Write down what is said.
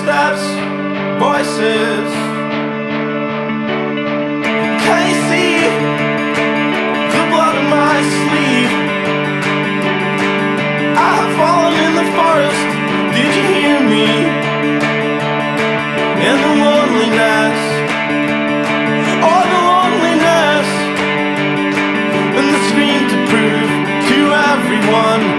footsteps, voices. Can you see the blood on my sleeve? I have fallen in the forest. Did you hear me? In the loneliness, oh the loneliness, and the scream to prove to everyone